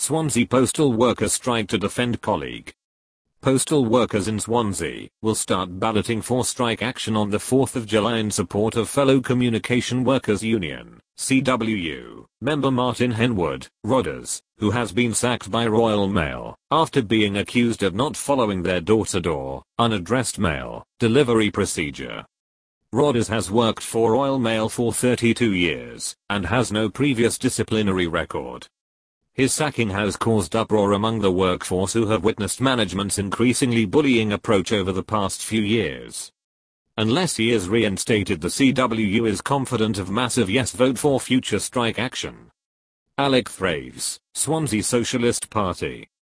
Swansea postal workers strike to defend colleague. Postal workers in Swansea will start balloting for strike action on the 4th of July in support of fellow Communication Workers Union, CWU, member Martin Henwood, Rodders, who has been sacked by Royal Mail after being accused of not following their door-to-door, unaddressed mail delivery procedure. Rodders has worked for Royal Mail for 32 years and has no previous disciplinary record. His sacking has caused uproar among the workforce, who have witnessed management's increasingly bullying approach over the past few years. Unless he is reinstated, the CWU is confident of massive yes vote for future strike action. Alec Thraves, Swansea Socialist Party.